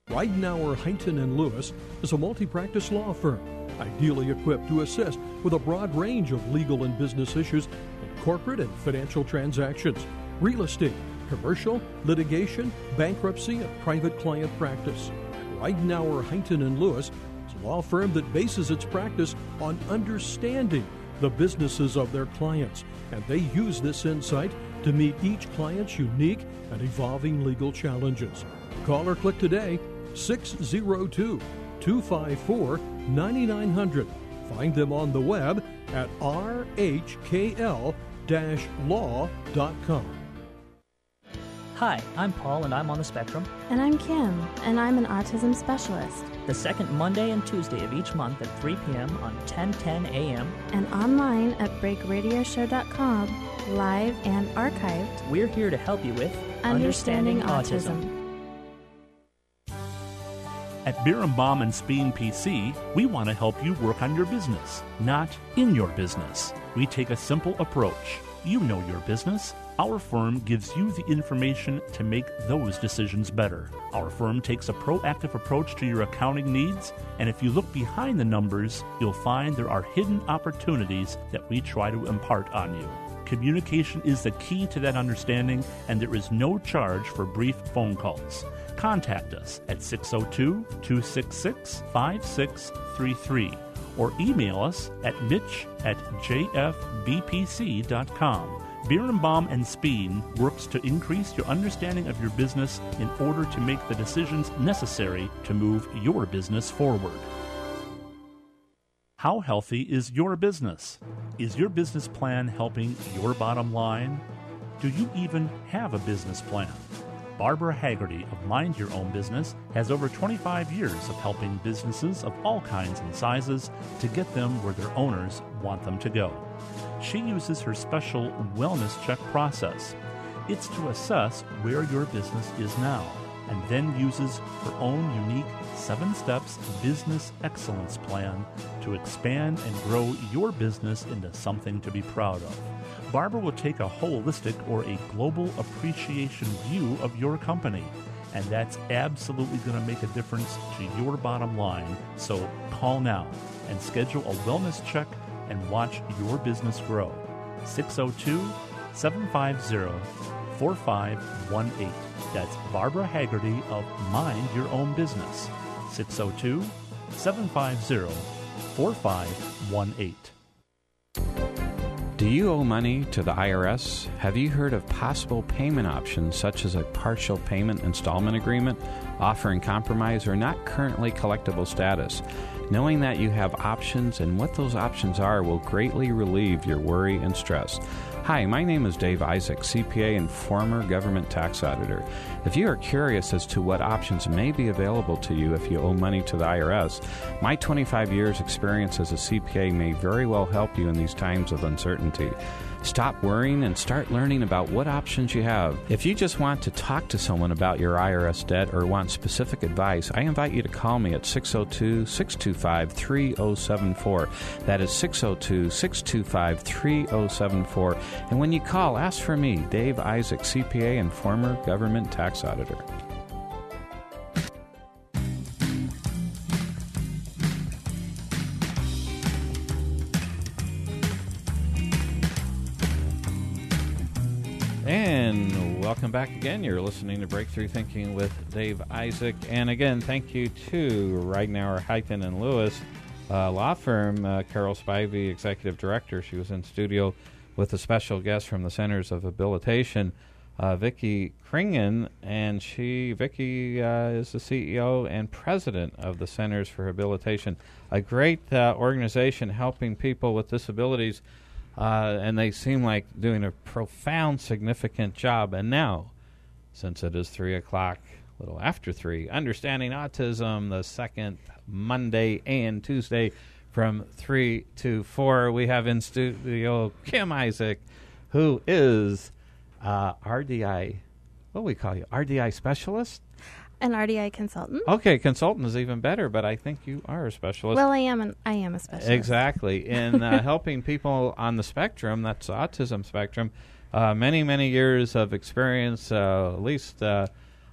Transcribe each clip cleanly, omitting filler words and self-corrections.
Ridenour, Heighton and Lewis is a multi-practice law firm, ideally equipped to assist with a broad range of legal and business issues in corporate and financial transactions, real estate, commercial, litigation, bankruptcy, and private client practice. Ridenour, Heighton and Lewis is a law firm that bases its practice on understanding the businesses of their clients, and they use this insight to meet each client's unique and evolving legal challenges. Call or click today, 602-254-9900. Find them on the web at rhkl-law.com. Hi, I'm Paul, and I'm on the Spectrum. And I'm Kim, and I'm an autism specialist. The second Monday and Tuesday of each month at 3 p.m. on 1010 a.m. And online at breakradioshow.com, live and archived. We're here to help you with Understanding Autism. At Birnbaum and Speen PC, we want to help you work on your business, not in your business. We take a simple approach. You know your business. Our firm gives you the information to make those decisions better. Our firm takes a proactive approach to your accounting needs, and if you look behind the numbers, you'll find there are hidden opportunities that we try to impart on you. Communication is the key to that understanding, and there is no charge for brief phone calls. Contact us at 602-266-5633 or email us at mitch@jfbpc.com. Birnbaum and Speen works to increase your understanding of your business in order to make the decisions necessary to move your business forward. How healthy is your business? Is your business plan helping your bottom line? Do you even have a business plan? Barbara Haggerty of Mind Your Own Business has over 25 years of helping businesses of all kinds and sizes to get them where their owners want them to go. She uses her special wellness check process. It's to assess where your business is now, and then uses her own unique 7 steps business excellence plan to expand and grow your business into something to be proud of. Barbara will take a holistic or a global appreciation view of your company, and that's absolutely going to make a difference to your bottom line. So call now and schedule a wellness check and watch your business grow. 602-750-4518. That's Barbara Haggerty of Mind Your Own Business. 602-750-4518. Do you owe money to the IRS? Have you heard of possible payment options such as a partial payment installment agreement, offering compromise or not currently collectible status? Knowing that you have options and what those options are will greatly relieve your worry and stress. Hi, my name is Dave Isaac, CPA and former government tax auditor. If you are curious as to what options may be available to you if you owe money to the IRS, my 25 years experience as a CPA may very well help you in these times of uncertainty. Stop worrying and start learning about what options you have. If you just want to talk to someone about your IRS debt or want specific advice, I invite you to call me at 602-625-3074. That is 602-625-3074. And when you call, ask for me, Dave Isaac, CPA and former government tax auditor. And welcome back again. You're listening to Breakthrough Thinking with Dave Isaac. And again, thank you to Ridenour, Heighton and Lewis law firm, Carol Spivey, Executive Director. She was in studio with a special guest from the Centers of Habilitation, Vicki Kringen, and Vicki is the CEO and President of the Centers for Habilitation, a great organization helping people with disabilities. And they seem like doing a profound, significant job. And now, since it is 3 o'clock, a little after 3, Understanding Autism, the second Monday and Tuesday from 3 to 4, we have in studio Kim Isaac, who is RDI, what do we call you, RDI specialist? An RDI consultant. Okay, consultant is even better, but I think you are a specialist. Well, I am a specialist. Exactly. In helping people on the spectrum, that's the autism spectrum, many, many years of experience, at least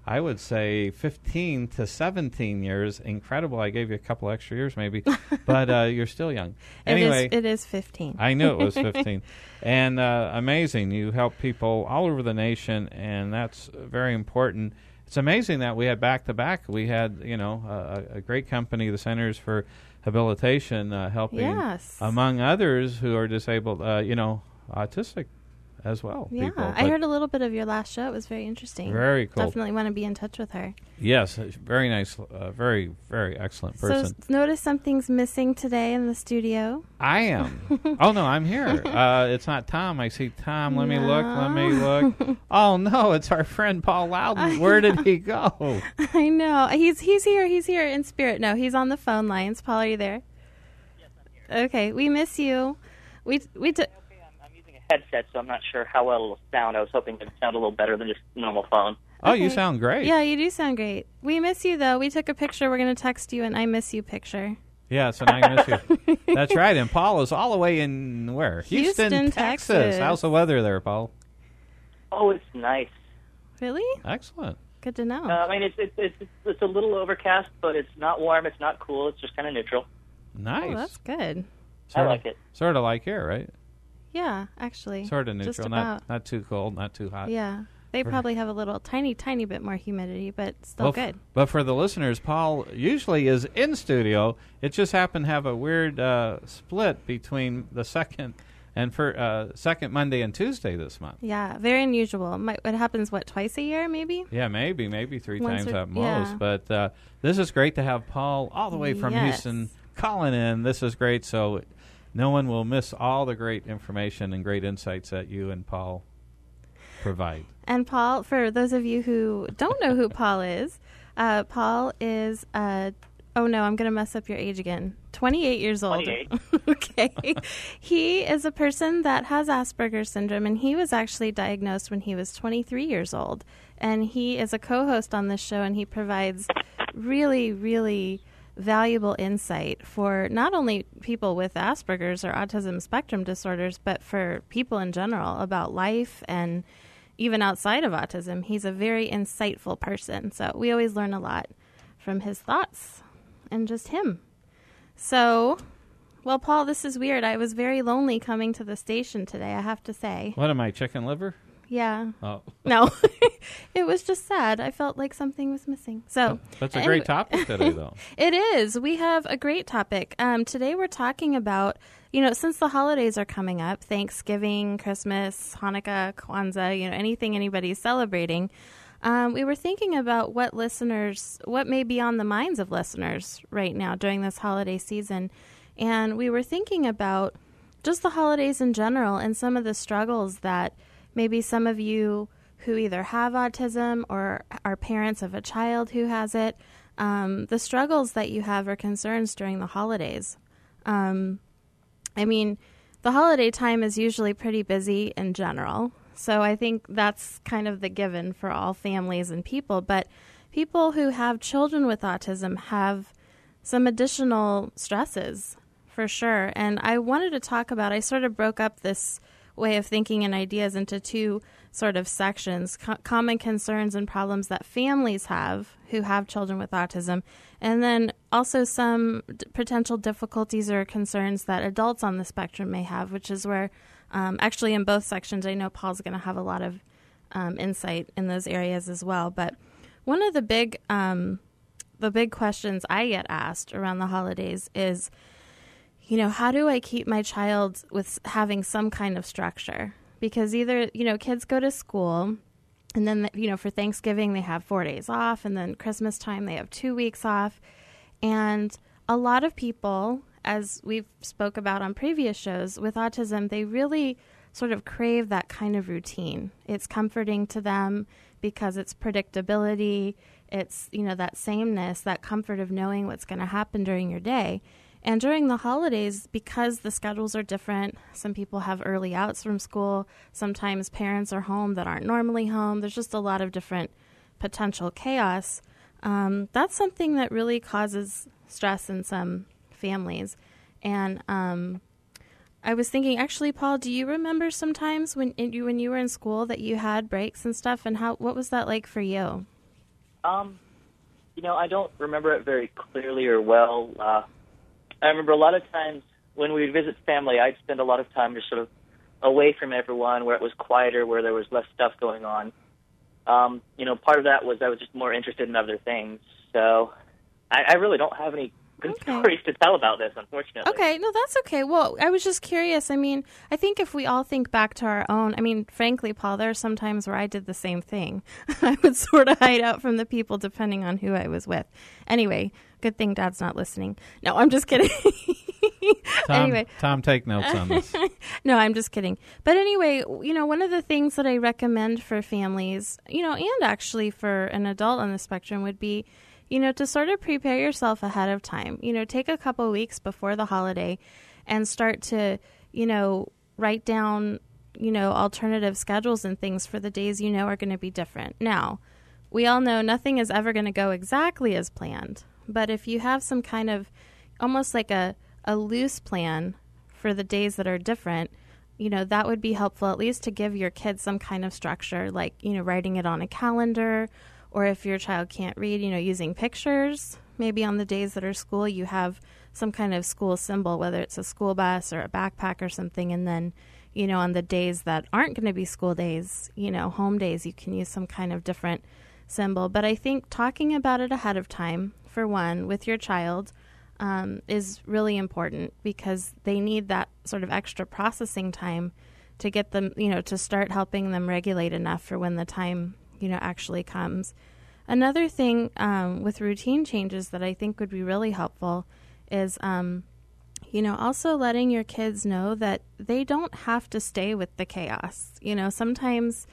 I would say 15 to 17 years. Incredible. I gave you a couple extra years maybe, but you're still young. Anyway, it is 15. I knew it was 15. And amazing. You help people all over the nation, and that's very important. It's amazing that we had back-to-back. We had, a great company, the Centers for Habilitation, helping, among others who are disabled, autistic as well. Yeah, people. I heard a little bit of your last show. It was very interesting. Very cool. Definitely want to be in touch with her. Yes, very nice, very, very excellent person. So notice something's missing today in the studio. I am. Oh, no, I'm here. It's not Tom. I see Tom. Let me look. Oh, no, it's our friend Paul Loudon. Where did he go? I know. He's here. He's here in spirit. No, he's on the phone lines. Paul, are you there? Yes, I'm here. Okay, we miss you. We I'm using a headset, so I'm not sure how well it'll sound. I was hoping it would sound a little better than just a normal phone. Oh, you sound great. Yeah, you do sound great. We miss you, though. We took a picture. We're going to text you an I miss you picture. Yes, and I miss you. That's right. And Paul is all the way in where? Houston, Texas. How's the weather there, Paul? Oh, it's nice. Really? Excellent. Good to know. It's a little overcast, but it's not warm. It's not cool. It's just kind of neutral. Nice. Oh, that's good. I like it. Sort of like here, right? Yeah, actually. Sort of neutral. Just about. Not too cold, not too hot. Yeah. They probably have a little tiny bit more humidity, but still good. But for the listeners, Paul usually is in studio. It just happened to have a weird split between the second Monday and Tuesday this month. Yeah, very unusual. It happens, twice a year maybe? Yeah, maybe three Once times or- at most. yeah. But this is great to have Paul all the way from Houston calling in. This is great, so no one will miss all the great information and great insights that you and Paul provide. And Paul, for those of you who don't know who Paul is oh no, I'm going to mess up your age again. 28 years old. 28. Okay. He is a person that has Asperger's syndrome, and he was actually diagnosed when he was 23 years old. And he is a co-host on this show, and he provides really, really valuable insight for not only people with Asperger's or autism spectrum disorders, but for people in general about life and even outside of autism. He's a very insightful person. So we always learn a lot from his thoughts and just him. So, well, Paul, this is weird. I was very lonely coming to the station today, I have to say. What am I, chicken liver? Yeah. Oh. No. It was just sad. I felt like something was missing. So That's a great topic today, though. It is. We have a great topic. Today we're talking about, since the holidays are coming up, Thanksgiving, Christmas, Hanukkah, Kwanzaa, anything anybody's celebrating, we were thinking about what may be on the minds of listeners right now during this holiday season. And we were thinking about just the holidays in general and some of the struggles that maybe some of you who either have autism or are parents of a child who has it, the struggles that you have or concerns during the holidays. The holiday time is usually pretty busy in general, so I think that's kind of the given for all families and people. But people who have children with autism have some additional stresses, for sure. And I wanted to talk about, I sort of broke up this way of thinking and ideas into two sort of sections, common concerns and problems that families have who have children with autism, and then also some potential difficulties or concerns that adults on the spectrum may have, which is where actually in both sections I know Paul's going to have a lot of insight in those areas as well. But one of the big questions I get asked around the holidays is, how do I keep my child with having some kind of structure? Because either, kids go to school and then, for Thanksgiving they have 4 days off, and then Christmas time they have 2 weeks off. And a lot of people, as we've spoke about on previous shows with autism, they really sort of crave that kind of routine. It's comforting to them because it's predictability. It's, that sameness, that comfort of knowing what's going to happen during your day. And during the holidays, because the schedules are different, some people have early outs from school, sometimes parents are home that aren't normally home. There's just a lot of different potential chaos. That's something that really causes stress in some families. And I was thinking, actually, Paul, do you remember sometimes when you were in school that you had breaks and stuff, and what was that like for you? I don't remember it very clearly or well. I remember a lot of times when we would visit family, I'd spend a lot of time just sort of away from everyone, where it was quieter, where there was less stuff going on. Part of that was I was just more interested in other things. So I really don't have any good stories to tell about this, unfortunately. Okay, no, that's okay. Well, I was just curious. I mean, I think if we all think back to our own, frankly, Paul, there are some times where I did the same thing. I would sort of hide out from the people depending on who I was with. Anyway, good thing Dad's not listening. No, I'm just kidding. Tom, take notes on this. No, I'm just kidding. But anyway, one of the things that I recommend for families, and actually for an adult on the spectrum would be, to sort of prepare yourself ahead of time. Take a couple weeks before the holiday and start to, write down, alternative schedules and things for the days are going to be different. Now, we all know nothing is ever going to go exactly as planned. But if you have some kind of almost like a loose plan for the days that are different, that would be helpful at least to give your kids some kind of structure, like, writing it on a calendar. Or if your child can't read, using pictures. Maybe on the days that are school, you have some kind of school symbol, whether it's a school bus or a backpack or something. And then, on the days that aren't going to be school days, home days, you can use some kind of different symbol. But I think talking about it ahead of time, for one, with your child, is really important because they need that sort of extra processing time to get them, to start helping them regulate enough for when the time actually comes. Another thing with routine changes that I think would be really helpful is, also letting your kids know that they don't have to stay with the chaos. Sometimes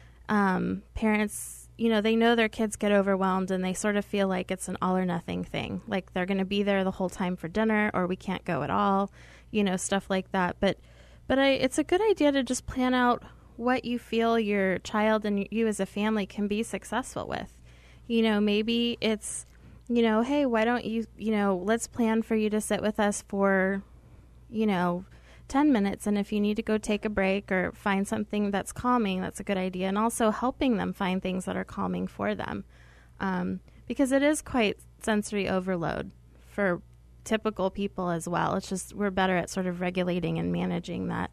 parents, they know their kids get overwhelmed and they sort of feel like it's an all or nothing thing. Like they're going to be there the whole time for dinner or we can't go at all, stuff like that. But it's a good idea to just plan out what you feel your child and you as a family can be successful with. Maybe it's, hey, why don't you, let's plan for you to sit with us for, 10 minutes. And if you need to go take a break or find something that's calming, that's a good idea. And also helping them find things that are calming for them. Because it is quite sensory overload for typical people as well. It's just we're better at sort of regulating and managing that.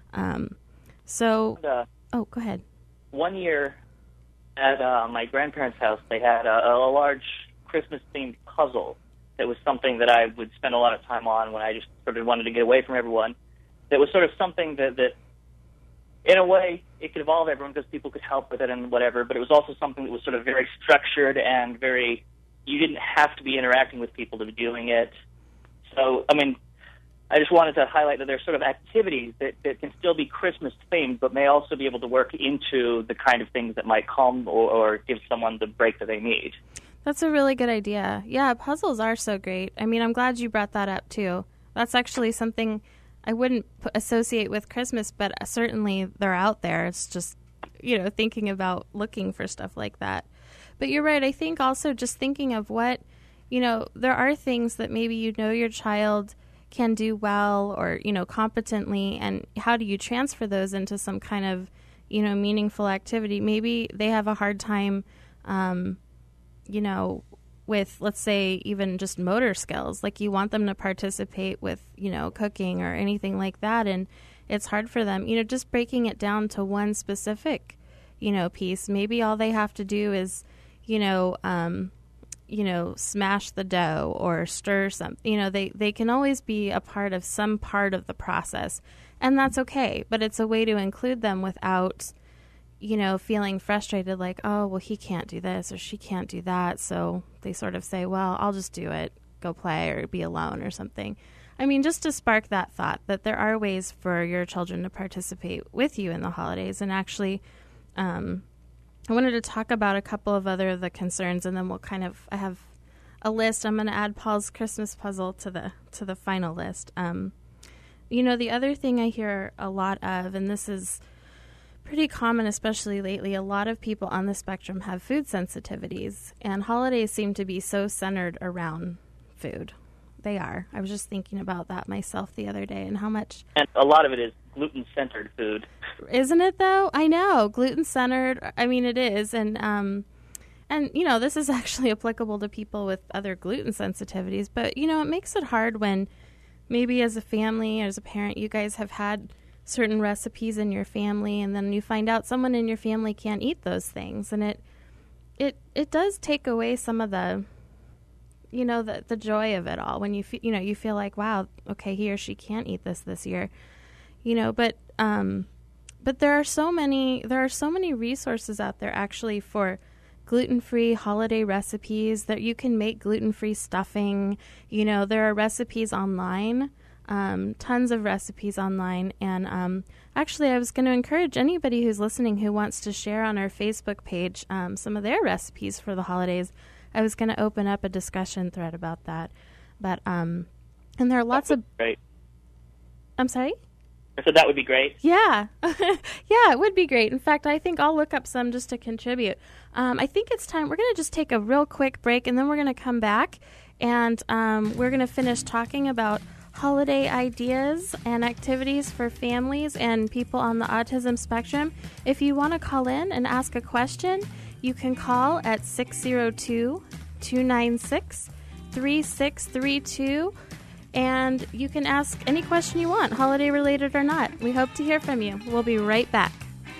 Go ahead. One year at my grandparents' house, they had a large Christmas-themed puzzle. That was something that I would spend a lot of time on when I just sort of wanted to get away from everyone. That was sort of something that in a way, it could involve everyone because people could help with it and whatever, but it was also something that was sort of very structured and you didn't have to be interacting with people to be doing it. So, I just wanted to highlight that there's sort of activities that can still be Christmas-themed, but may also be able to work into the kind of things that might calm or give someone the break that they need. That's a really good idea. Yeah, puzzles are so great. I'm glad you brought that up, too. That's actually something I wouldn't associate with Christmas, but certainly they're out there. It's just, thinking about looking for stuff like that. But you're right. I think also just thinking of what, there are things that maybe your child can do well or, competently, and how do you transfer those into some kind of, meaningful activity? Maybe they have a hard time, with, let's say, even just motor skills. Like you want them to participate with, cooking or anything like that, and it's hard for them. Just breaking it down to one specific, piece. Maybe all they have to do is, smash the dough or stir something. They can always be a part of some part of the process, and that's okay. But it's a way to include them without, feeling frustrated like, oh, well, he can't do this or she can't do that. So they sort of say, well, I'll just do it, go play or be alone or something. Just to spark that thought that there are ways for your children to participate with you in the holidays. And actually, I wanted to talk about a couple of other of the concerns, and then I have a list. I'm going to add Paul's Christmas puzzle to the final list. The other thing I hear a lot of, and this is pretty common, especially lately, a lot of people on the spectrum have food sensitivities, and holidays seem to be so centered around food. They are. I was just thinking about that myself the other day and how much... And a lot of it is gluten-centered food. Isn't it, though? I know. Gluten-centered. It is. And and, this is actually applicable to people with other gluten sensitivities, but, it makes it hard when maybe as a family, as a parent, you guys have had certain recipes in your family, and then you find out someone in your family can't eat those things, and it does take away some of the, the joy of it all when you feel like, wow, okay, he or she can't eat this year, but there are so many resources out there actually for gluten-free holiday recipes that you can make gluten-free stuffing. There are recipes online. Tons of recipes online, and actually I was going to encourage anybody who's listening who wants to share on our Facebook page some of their recipes for the holidays. I was going to open up a discussion thread about that, but and there are lots of... Great. I'm sorry? So that would be great. Yeah. Yeah, it would be great. In fact, I think I'll look up some just to contribute. I think it's time. We're going to just take a real quick break, and then we're going to come back, and we're going to finish talking about holiday ideas and activities for families and people on the autism spectrum. If you want to call in and ask a question, you can call at 602-296-3632, and you can ask any question you want, holiday related or not. We hope to hear from you. We'll be right back.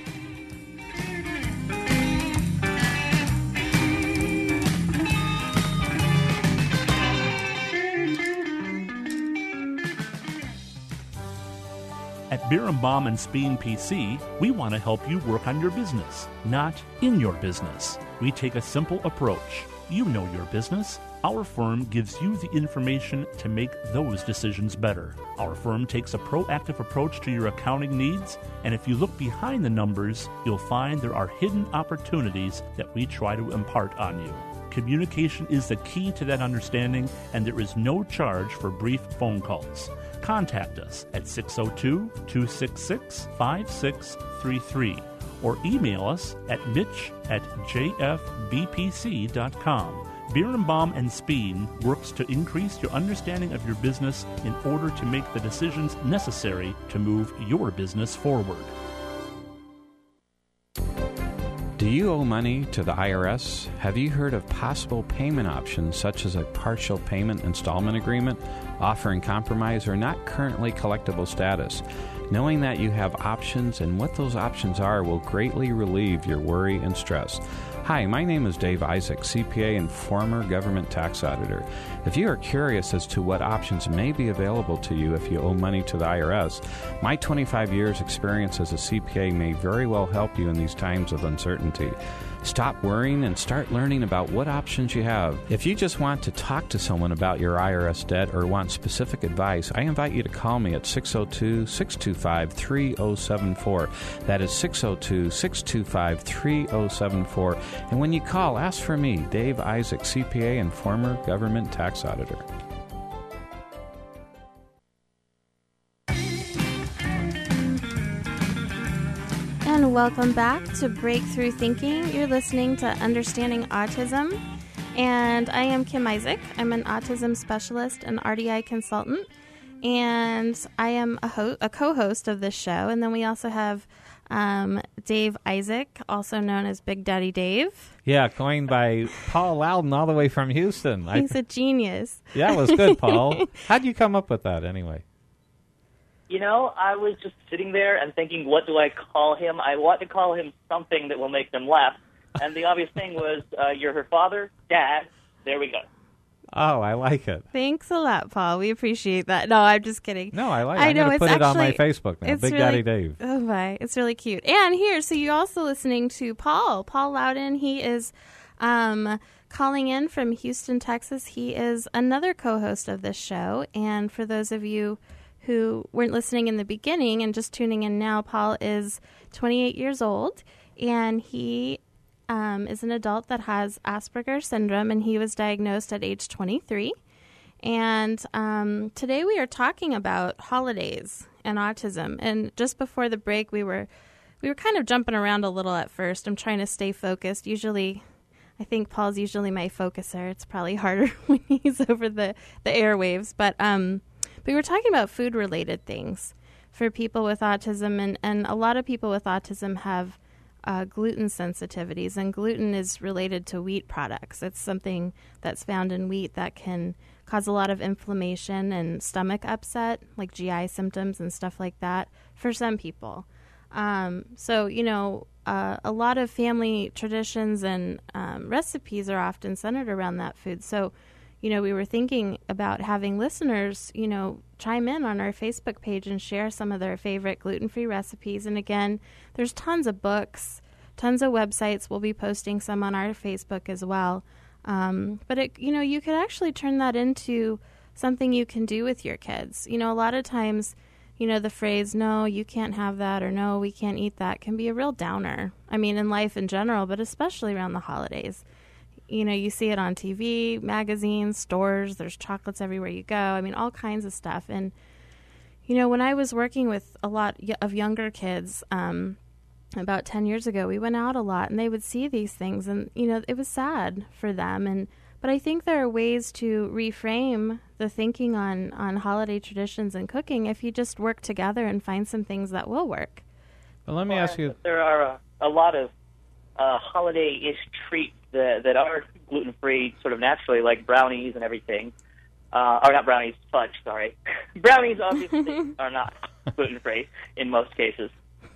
At Birnbaum and Speen PC, we want to help you work on your business, not in your business. We take a simple approach. You know your business. Our firm gives you the information to make those decisions better. Our firm takes a proactive approach to your accounting needs, and if you look behind the numbers, you'll find there are hidden opportunities that we try to impart on you. Communication is the key to that understanding, and there is no charge for brief phone calls. Contact us at 602-266-5633 or email us at mitch@jfbpc.com. Birnbaum and Speen works to increase your understanding of your business in order to make the decisions necessary to move your business forward. Do you owe money to the IRS? Have you heard of possible payment options such as a partial payment installment agreement, offering compromise or not currently collectible status? Knowing that you have options and what those options are will greatly relieve your worry and stress. Hi, my name is Dave Isaac, CPA and former government tax auditor. If you are curious as to what options may be available to you if you owe money to the IRS, my 25 years experience as a CPA may very well help you in these times of uncertainty. Stop worrying and start learning about what options you have. If you just want to talk to someone about your IRS debt or want specific advice, I invite you to call me at 602-625-3074. That is 602-625-3074. And when you call, ask for me, Dave Isaac, CPA and former government tax auditor. And welcome back to Breakthrough Thinking. You're listening to Understanding Autism, and I am Kim Isaac. I'm an autism specialist and RDI consultant, and I am a co-host of this show. And then we also have Dave Isaac, also known as Big Daddy Dave. Yeah, coined by Paul Loudon all the way from Houston. He's a genius. Yeah, it was good, Paul. How'd you come up with that anyway? I was just sitting there and thinking, what do I call him? I want to call him something that will make them laugh. And the obvious thing was, you're her father, Dad. There we go. Oh, I like it. Thanks a lot, Paul. We appreciate that. No, I'm just kidding. No, I like it. I'm going to put it on my Facebook now, Big Daddy Dave. Oh, my. It's really cute. And here, so you're also listening to Paul Loudon. He is calling in from Houston, Texas. He is another co-host of this show. And for those of you who weren't listening in the beginning and just tuning in now, Paul is 28 years old, and he is an adult that has Asperger's syndrome, and he was diagnosed at age 23. And today we are talking about holidays and autism. And just before the break, we were kind of jumping around a little at first. I'm trying to stay focused. Usually, I think Paul's usually my focuser. It's probably harder when he's over the airwaves, but we were talking about food-related things for people with autism, and a lot of people with autism have gluten sensitivities, and gluten is related to wheat products. It's something that's found in wheat that can cause a lot of inflammation and stomach upset, like GI symptoms and stuff like that for some people. So, a lot of family traditions and recipes are often centered around that food. So, we were thinking about having listeners, chime in on our Facebook page and share some of their favorite gluten-free recipes. And again, there's tons of books, tons of websites. We'll be posting some on our Facebook as well. But you could actually turn that into something you can do with your kids. A lot of times, the phrase, no, you can't have that, or no, we can't eat that, can be a real downer. I mean, in life in general, but especially around the holidays. You see it on TV, magazines, stores, there's chocolates everywhere you go. I mean, all kinds of stuff. And, when I was working with a lot of younger kids, about 10 years ago, we went out a lot and they would see these things and, it was sad for them. But I think there are ways to reframe the thinking on holiday traditions and cooking if you just work together and find some things that will work. Well, let me ask you. There are a lot of holiday-ish treats that are gluten-free sort of naturally, like brownies and everything. Or not brownies, fudge, sorry. Brownies obviously are not gluten-free in most cases.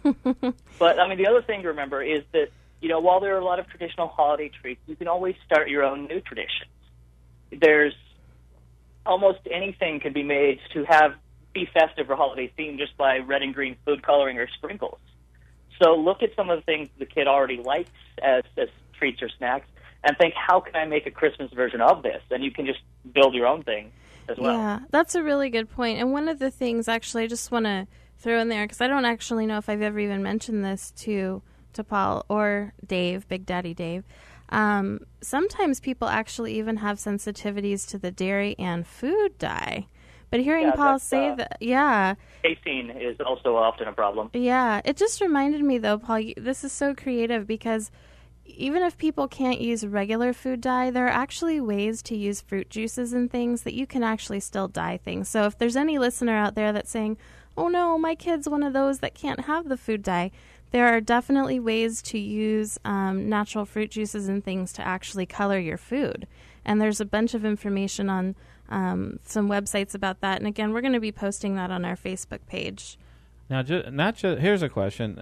But, the other thing to remember is that, while there are a lot of traditional holiday treats, you can always start your own new traditions. There's almost anything can be made to be festive or holiday themed just by red and green food coloring or sprinkles. So look at some of the things the kid already likes as treats or snacks and think, how can I make a Christmas version of this? And you can just build your own thing as well. Yeah, that's a really good point. And one of the things, actually, I just want to throw in there, because I don't actually know if I've ever even mentioned this to Paul or Dave, Big Daddy Dave. Sometimes people actually even have sensitivities to the dairy and food dye. But hearing Paul say that, casein is also often a problem. Yeah, it just reminded me, though, Paul, this is so creative, because even if people can't use regular food dye, there are actually ways to use fruit juices and things that you can actually still dye things. So if there's any listener out there that's saying, oh no, my kid's one of those that can't have the food dye, there are definitely ways to use natural fruit juices and things to actually color your food. And there's a bunch of information on some websites about that. And again, we're going to be posting that on our Facebook page. Now, here's a question.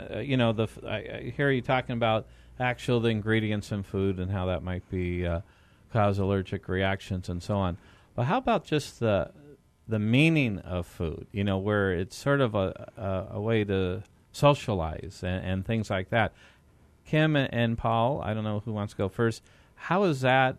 I hear you talking about the ingredients in food and how that might be cause allergic reactions and so on. But how about just the meaning of food? Where it's sort of a way to socialize and things like that. Kim and Paul, I don't know who wants to go first. How is that,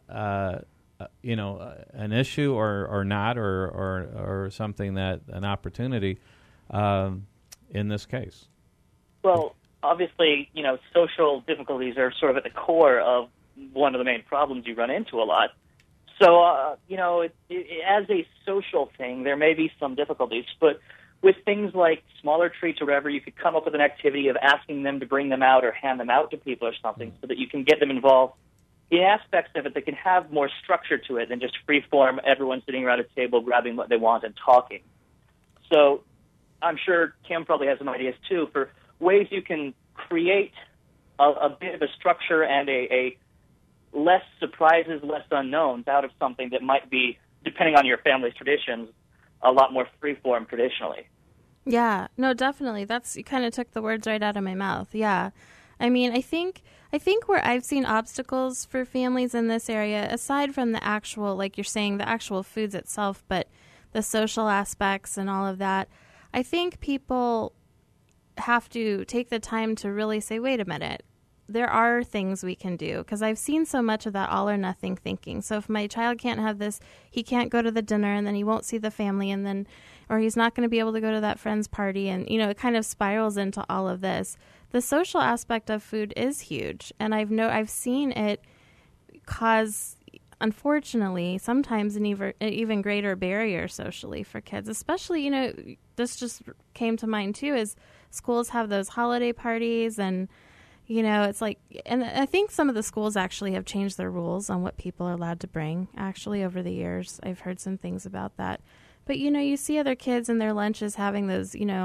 an issue or not, or something an opportunity in this case? Well, obviously, social difficulties are sort of at the core of one of the main problems you run into a lot. So, as a social thing, there may be some difficulties, but with things like smaller treats or whatever, you could come up with an activity of asking them to bring them out or hand them out to people or something so that you can get them involved in aspects of it that can have more structure to it than just free form, everyone sitting around a table grabbing what they want and talking. So I'm sure Kim probably has some ideas, too, for ways you can create a bit of a structure and a less surprises, less unknowns out of something that might be, depending on your family's traditions, a lot more free-form traditionally. Yeah, no, definitely. You kind of took the words right out of my mouth. Yeah. I mean, I think where I've seen obstacles for families in this area, aside from the actual, like you're saying, the actual foods itself, but the social aspects and all of that, I think people have to take the time to really say, wait a minute, there are things we can do, because I've seen so much of that all or nothing thinking. So if my child can't have this, he can't go to the dinner, and then he won't see the family, and then, or he's not going to be able to go to that friend's party, and it kind of spirals into all of this. The social aspect of food is huge, and I've seen it cause, unfortunately, sometimes an even greater barrier socially for kids. Especially, this just came to mind too, is schools have those holiday parties, and it's like, and I think some of the schools actually have changed their rules on what people are allowed to bring, actually, over the years. I've heard some things about that. But, you see other kids in their lunches having those,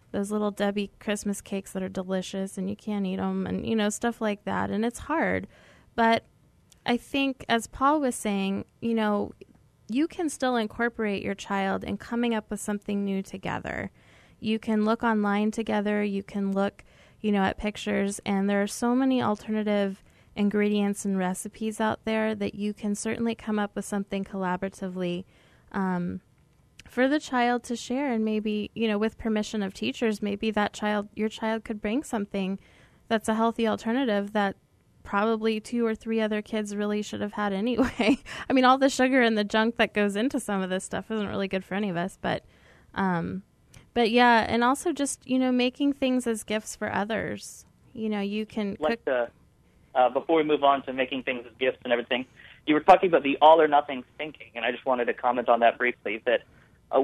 those little Debbie Christmas cakes that are delicious and you can't eat them and, stuff like that. And it's hard. But I think, as Paul was saying, you can still incorporate your child in coming up with something new together. You can look online together. You can look, at pictures. And there are so many alternative ingredients and recipes out there that you can certainly come up with something collaboratively for the child to share. And maybe, with permission of teachers, maybe your child could bring something that's a healthy alternative that probably 2 or 3 other kids really should have had anyway. I mean, all the sugar and the junk that goes into some of this stuff isn't really good for any of us, but yeah, and also just, making things as gifts for others. You can before we move on to making things as gifts and everything, you were talking about the all or nothing thinking, and I just wanted to comment on that briefly, that I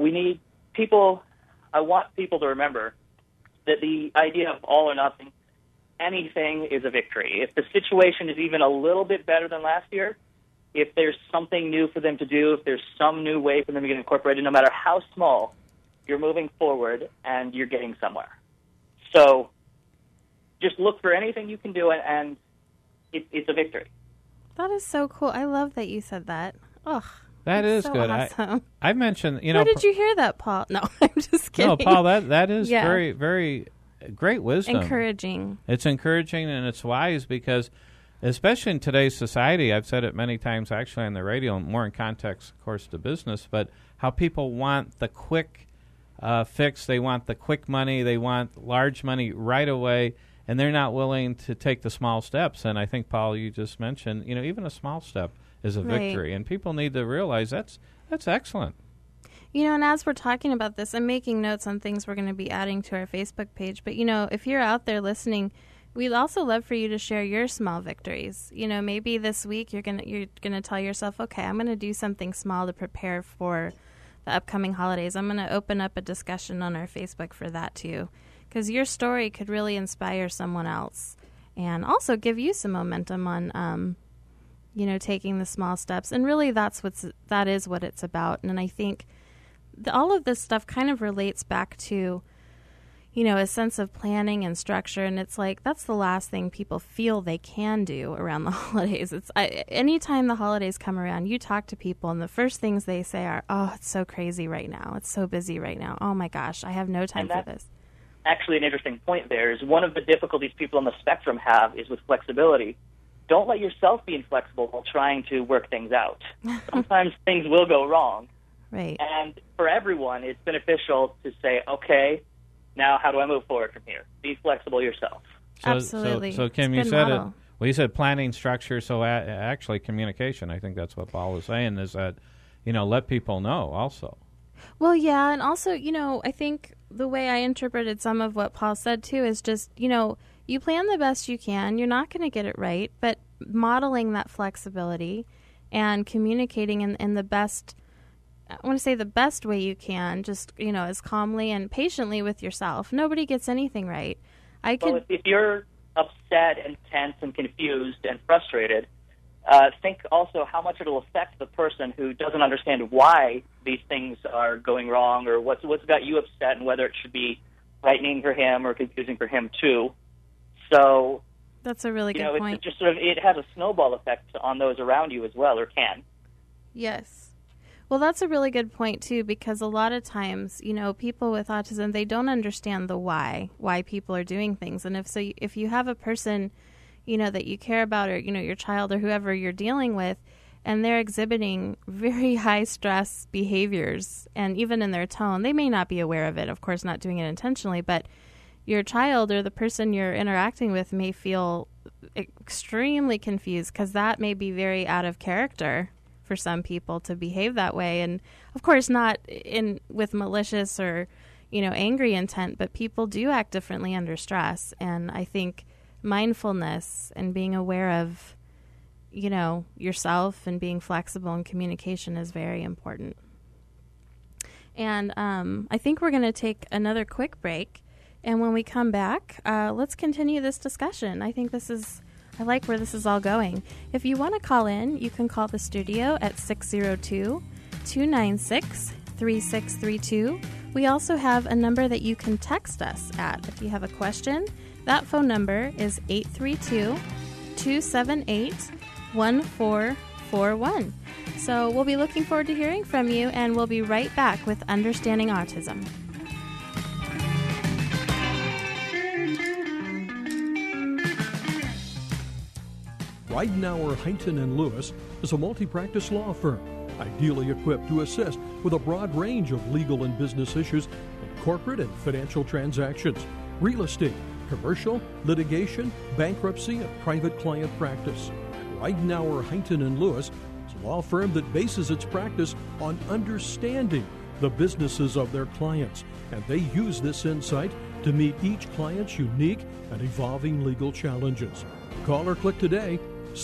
want people to remember that the idea of all or nothing, anything is a victory. If the situation is even a little bit better than last year, if there's something new for them to do, if there's some new way for them to get incorporated, no matter how small, you're moving forward and you're getting somewhere. So just look for anything you can do, and it's a victory. That is so cool. I love that you said that. Oh, that is so good. Awesome. I mentioned, Where did you hear that, Paul? No, I'm just kidding. No, Paul, that is very, very great wisdom. Encouraging. It's encouraging and it's wise because, especially in today's society, I've said it many times actually on the radio, more in context, of course, to business, but how people want the quick fix. They want the quick money. They want large money right away, and they're not willing to take the small steps. And I think, Paul, you just mentioned, even a small step is a victory, and people need to realize that's excellent. And as we're talking about this, I'm making notes on things we're going to be adding to our Facebook page. But, if you're out there listening, we'd also love for you to share your small victories. Maybe this week you're gonna tell yourself, okay, I'm going to do something small to prepare for the upcoming holidays. I'm going to open up a discussion on our Facebook for that too, because your story could really inspire someone else and also give you some momentum on, taking the small steps. And really that is what it's about. And I think all of this stuff kind of relates back to, a sense of planning and structure. And it's like, that's the last thing people feel they can do around the holidays. Anytime the holidays come around, you talk to people and the first things they say are, oh, it's so crazy right now. It's so busy right now. Oh my gosh, I have no time for this. Actually, an interesting point there is one of the difficulties people on the spectrum have is with flexibility. Don't let yourself be inflexible while trying to work things out. Sometimes things will go wrong. Right. And for everyone, it's beneficial to say, okay, now how do I move forward from here? Be flexible yourself. Absolutely. So Kim, you said it. Well, you said planning, structure, so actually communication. I think that's what Paul was saying is that, let people know also. Well, yeah, and also, I think the way I interpreted some of what Paul said, too, is just, you plan the best you can. You're not going to get it right, but modeling that flexibility and communicating in the best, I want to say the best way you can, just, as calmly and patiently with yourself. Nobody gets anything right. Well, if you're upset and tense and confused and frustrated, think also how much it'll affect the person who doesn't understand why these things are going wrong or what's got you upset and whether it should be frightening for him or confusing for him too. So that's a really good point. It's just it has a snowball effect on those around you as well, or can. Yes. Well, that's a really good point too, because a lot of times, people with autism, they don't understand the why people are doing things. And if you have a person, that you care about, or, your child or whoever you're dealing with, and they're exhibiting very high stress behaviors, and even in their tone, they may not be aware of it, of course, not doing it intentionally, but your child or the person you're interacting with may feel extremely confused because that may be very out of character for some people to behave that way. And of course not with malicious or, angry intent, but people do act differently under stress. And I think mindfulness and being aware of, yourself and being flexible in communication is very important. And I think we're going to take another quick break. And when we come back, let's continue this discussion. I like where this is all going. If you want to call in, you can call the studio at 602-296-3632, We also have a number that you can text us at if you have a question. That phone number is 832-278-1441. So we'll be looking forward to hearing from you, and we'll be right back with Understanding Autism. Ridenour, Huntington & Lewis is a multi-practice law firm, ideally equipped to assist with a broad range of legal and business issues in corporate and financial transactions, real estate, commercial, litigation, bankruptcy, and private client practice. Ridenour, Huntington & Lewis is a law firm that bases its practice on understanding the businesses of their clients, and they use this insight to meet each client's unique and evolving legal challenges. Call or click today,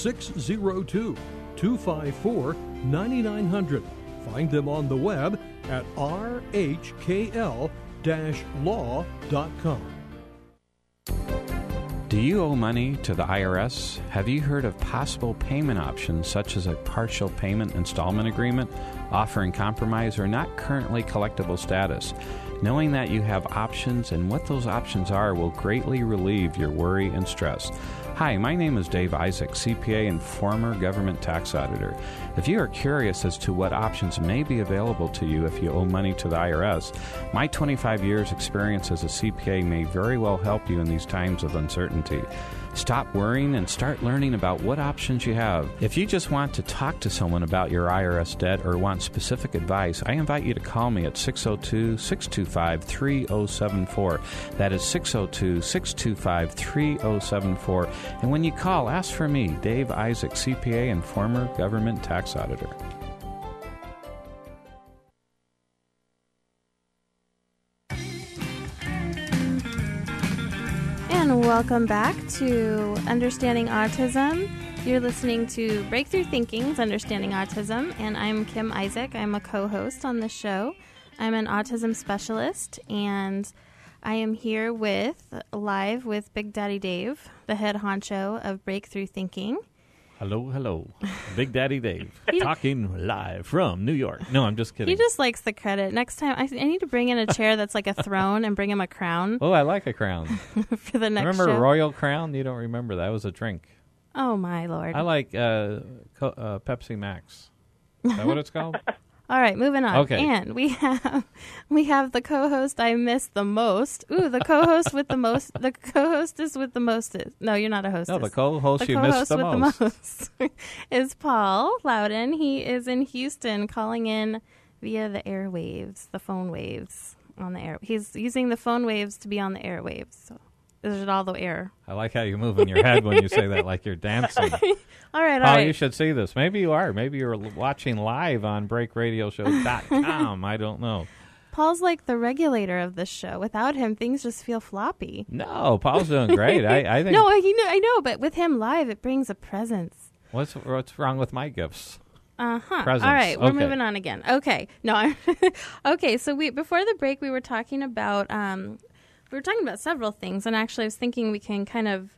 602-254-9900. Find them on the web at rhkl-law.com. Do you owe money to the IRS? Have you heard of possible payment options such as a partial payment installment agreement, offering compromise or not currently collectible status? Knowing that you have options and what those options are will greatly relieve your worry and stress. Hi, my name is Dave Isaac, CPA and former government tax auditor. If you are curious as to what options may be available to you if you owe money to the IRS, my 25 years experience as a CPA may very well help you in these times of uncertainty. Stop worrying and start learning about what options you have. If you just want to talk to someone about your IRS debt or want specific advice, I invite you to call me at 602-625-3074. That is 602-625-3074. And when you call, ask for me, Dave Isaac, CPA and former government tax auditor. And welcome back to Understanding Autism. You're listening to Breakthrough Thinking's Understanding Autism, and I'm Kim Isaac. I'm a co-host on the show. I'm an autism specialist, and I am here live with Big Daddy Dave, the head honcho of Breakthrough Thinking. Hello. Big Daddy Dave, talking live from New York. No, I'm just kidding. He just likes the credit. Next time, I need to bring in a chair that's like a throne and bring him a crown. Oh, I like a crown. For the next Remember show. Royal Crown? You don't remember that. It was a drink. Oh, my Lord. I like Pepsi Max. Is that what it's called? All right, moving on. Okay. And we have the co-host I miss the most. Ooh, the co-host with the most. The co-hostess with the mostest. No, you're not a hostess. No, the co-host you miss the with most. The most is Paul Loudon. He is in Houston, calling in via the airwaves, the phone waves on the air. He's using the phone waves to be on the airwaves. So is it all the air? I like how you move in your head when you say that, like you're dancing. All right. Paul, you should see this. Maybe you are. Maybe you're watching live on breakradioshow.com. I don't know. Paul's like the regulator of this show. Without him, things just feel floppy. No, Paul's doing great. I think. No, I know, but with him live, it brings a presence. What's wrong with my gifts? Uh-huh. Presence. All right, we're Okay. moving on again. Okay. No, okay, so before the break, we were talking about several things, and actually I was thinking we can kind of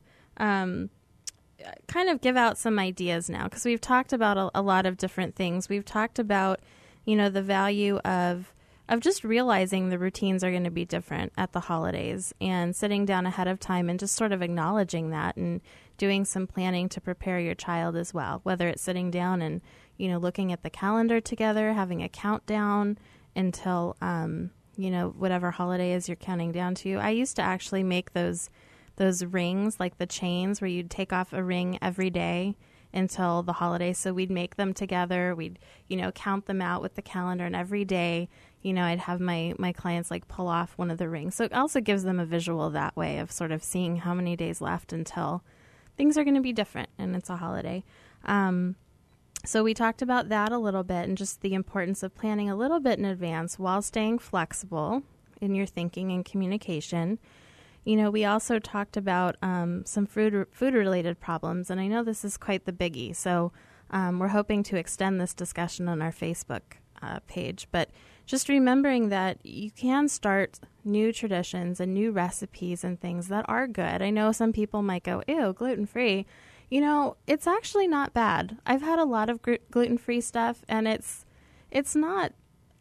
give out some ideas now, because we've talked about a lot of different things. We've talked about, the value of just realizing the routines are going to be different at the holidays, and sitting down ahead of time and just sort of acknowledging that and doing some planning to prepare your child as well, whether it's sitting down and, looking at the calendar together, having a countdown until, whatever holiday is you're counting down to. I used to actually make those rings, like the chains where you'd take off a ring every day until the holiday. So we'd make them together. We'd, count them out with the calendar, and every day, I'd have my clients like pull off one of the rings. So it also gives them a visual that way of sort of seeing how many days left until things are going to be different and it's a holiday. So we talked about that a little bit, and just the importance of planning a little bit in advance while staying flexible in your thinking and communication. We also talked about some food-related problems, and I know this is quite the biggie, so we're hoping to extend this discussion on our Facebook page. But just remembering that you can start new traditions and new recipes and things that are good. I know some people might go, ew, gluten-free. It's actually not bad. I've had a lot of gluten-free stuff, and it's not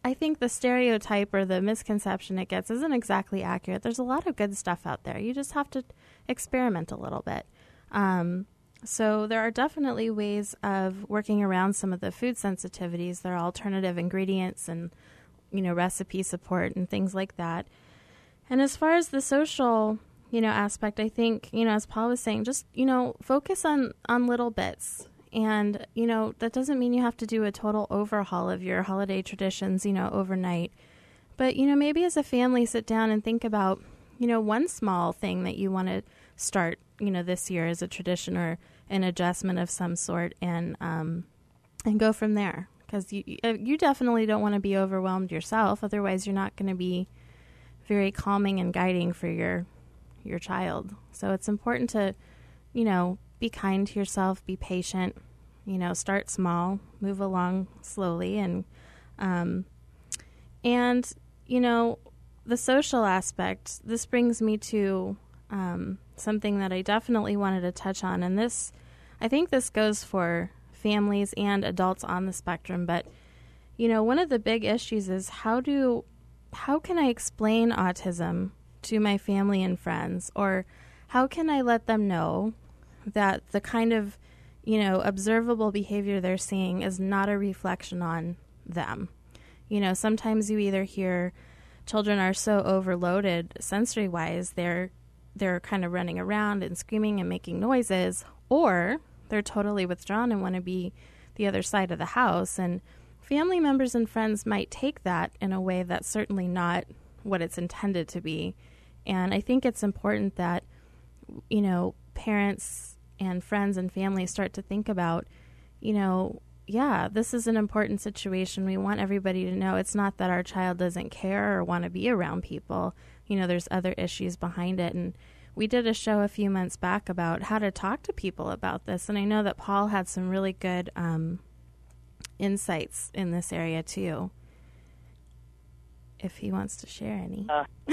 I think the stereotype or the misconception it gets isn't exactly accurate. There's a lot of good stuff out there. You just have to experiment a little bit. So there are definitely ways of working around some of the food sensitivities. There are alternative ingredients and, recipe support and things like that. And as far as the social, aspect, I think, as Paul was saying, just, focus on little bits. And, that doesn't mean you have to do a total overhaul of your holiday traditions, overnight. But, maybe as a family, sit down and think about, one small thing that you want to start, this year as a tradition or an adjustment of some sort and go from there. Because you definitely don't want to be overwhelmed yourself. Otherwise, you're not going to be very calming and guiding for your child. So it's important to, be kind to yourself, be patient, start small, move along slowly. And the social aspect, this brings me to something that I definitely wanted to touch on. And I think this goes for families and adults on the spectrum. But, one of the big issues is how can I explain autism to my family and friends? Or how can I let them know that the kind of, observable behavior they're seeing is not a reflection on them? Sometimes you either hear children are so overloaded sensory-wise, they're kind of running around and screaming and making noises, or they're totally withdrawn and want to be the other side of the house. And family members and friends might take that in a way that's certainly not what it's intended to be. And I think it's important that, parents and friends and family start to think about, this is an important situation. We want everybody to know it's not that our child doesn't care or want to be around people. There's other issues behind it. And we did a show a few months back about how to talk to people about this. And I know that Paul had some really good insights in this area, too, if he wants to share any.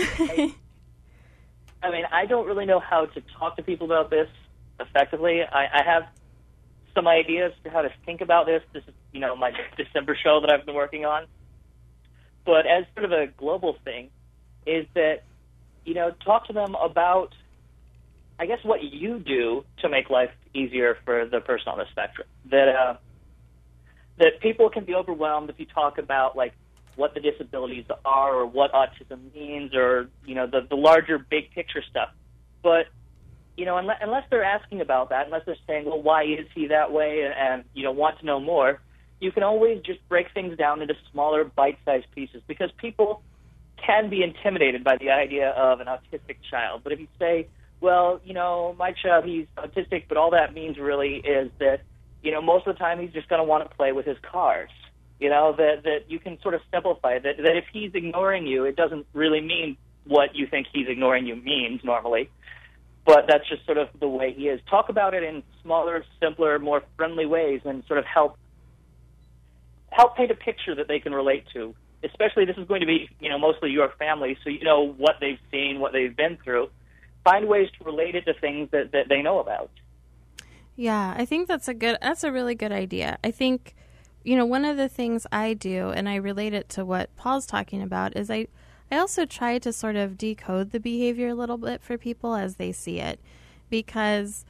I don't really know how to talk to people about this effectively. I have some ideas for how to think about this. This is, my December show that I've been working on. But as sort of a global thing, is that, talk to them about, I guess, what you do to make life easier for the person on the spectrum. That people can be overwhelmed if you talk about, like, what the disabilities are or what autism means or, the larger big picture stuff. But, unless they're asking about that, unless they're saying, well, why is he that way and want to know more, you can always just break things down into smaller bite-sized pieces because people can be intimidated by the idea of an autistic child. But if you say, well, my child, he's autistic, but all that means really is that, most of the time he's just going to want to play with his cars. That you can sort of simplify that if he's ignoring you, it doesn't really mean what you think he's ignoring you means normally. But that's just sort of the way he is. Talk about it in smaller, simpler, more friendly ways and sort of help paint a picture that they can relate to. Especially this is going to be, mostly your family, so you know what they've seen, what they've been through. Find ways to relate it to things that they know about. Yeah, I think that's a really good idea. I think, one of the things I do, and I relate it to what Paul's talking about, is I also try to sort of decode the behavior a little bit for people as they see it, because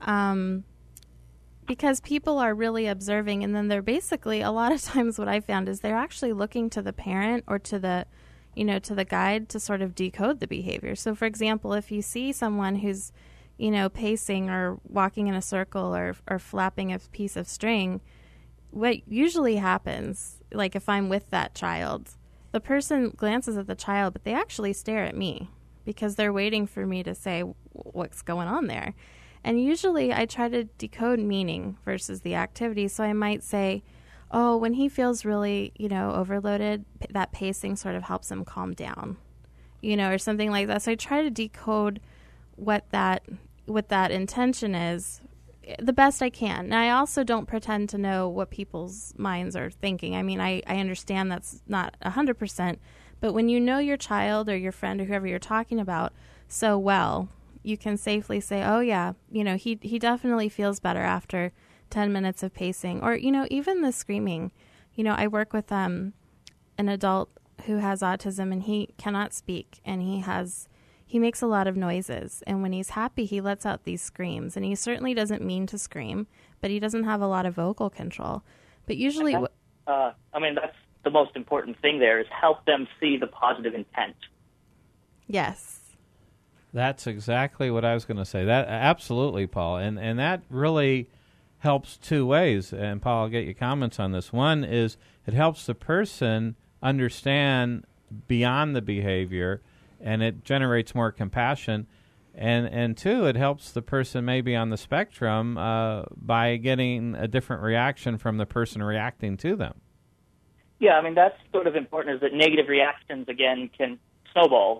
people are really observing, and then they're basically, a lot of times what I found is they're actually looking to the parent or to the guide to sort of decode the behavior. So, for example, if you see someone who's, pacing or walking in a circle or flapping a piece of string, what usually happens, like if I'm with that child, the person glances at the child, but they actually stare at me because they're waiting for me to say what's going on there. And usually I try to decode meaning versus the activity. So I might say, oh, when he feels really, overloaded, that pacing sort of helps him calm down, or something like that. So I try to decode what that intention is the best I can. And I also don't pretend to know what people's minds are thinking. I mean, I understand that's not 100%, but when you know your child or your friend or whoever you're talking about so well, you can safely say, oh, yeah, he definitely feels better after 10 minutes of pacing. Or, even the screaming. I work with an adult who has autism and he cannot speak, and he makes a lot of noises, and when he's happy he lets out these screams, and he certainly doesn't mean to scream, but he doesn't have a lot of vocal control. But usually that's the most important thing there, is help them see the positive intent. Yes. That's exactly what I was going to say. That absolutely, Paul, and that really helps two ways. And Paul, I'll get your comments on this. One is it helps the person understand beyond the behavior, and it generates more compassion. And two, it helps the person maybe on the spectrum by getting a different reaction from the person reacting to them. Yeah, I mean, that's sort of important, is that negative reactions, again, can snowball.